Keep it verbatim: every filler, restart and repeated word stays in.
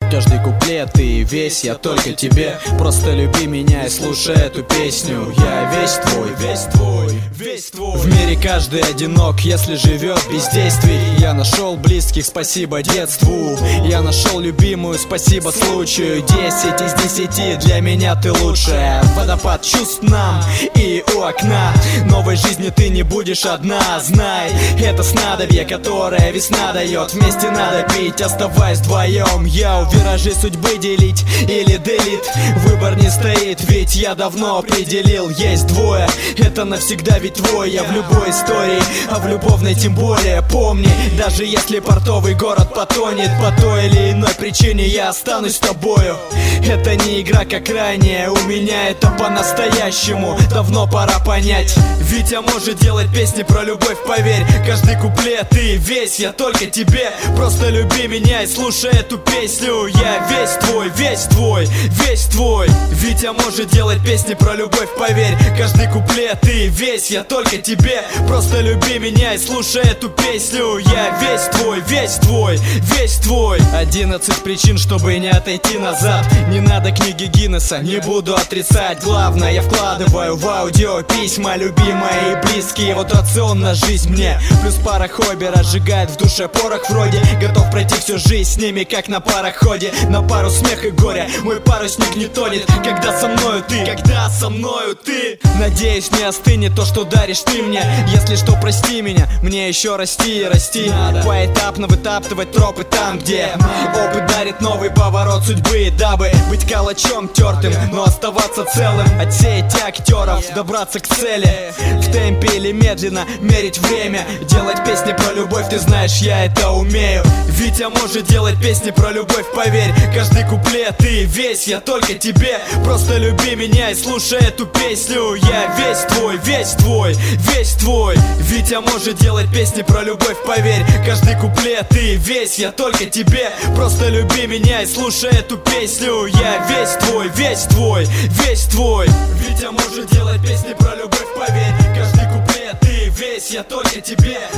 каждый куплет и весь я только тебе. Просто люби меня и слушай эту песню. Я весь твой, весь твой, весь твой. В мире каждый одинок, если живет без действий. Я нашел близких, спасибо детству. Я нашел любимую, спасибо случаю. Десять из десяти, для меня ты лучшая. Водопад чувств нам и у окна. Новой жизни ты не будешь одна, знай. Это снадобье, которое весна дает. Вместе надо пить, оставаясь вдвоем. Я у виражей судьбы делить или делит. Выбор не стоит, ведь я давно определил. Есть двое, это навсегда ведь твой. Я в любой истории, а в любовной тем более. Помни, даже если портовый город потонет, по той или иной причине я останусь с тобою. Это не игра как ранее, у меня это по-настоящему. Давно пора понять. Витя может делать песни про любовь, поверь. Каждый куплет и весь я только тебе. Просто люби меня и слушай эту песню. Я весь твой, весь твой, весь твой. Витя может делать песни про любовь, поверь. Каждый куплет и весь я только тебе. Просто люби меня и слушай эту песню. Я весь твой, весь твой, весь твой. Одиннадцать причин, чтобы не отойти назад. Не надо книги Гиннесса, не буду отрицать. Главное, я вкладываю в аудио письма. Любимые и близкие, вот рацион на жизнь мне. Плюс пара хобби разжигает в душе порох вроде. Готов пройти всю жизнь с ними, как на пароходе. На пару смех и горя, мой парусник не тонет. Когда со мною ты, когда со мною ты. Надеюсь, не остынет то, что даришь ты мне. Если что, прости меня, мне еще расти и расти. Надо поэтапно вытаптывать тропы там, где опыт дарит новый поворот судьбы. Дабы быть калачом тертым, но оставаться целым. Отсеять актеров, добраться к цели. В темпе или медленно мерить время. Делать песни про любовь, ты знаешь, я это умею. Витя может делать песни про любовь, поверь. Каждый куплет и весь я только тебе. Просто люби меня и слушай эту песню. Я весь твой, весь твой, весь твой. Витя может делать песни про любовь, поверь. Каждый куплет и весь я только тебе. Просто люби меня и слушай эту песню. Я весь твой, весь твой, весь твой. Витя может делать песни про любовь, поверь. Каждый куплет и весь я только тебе.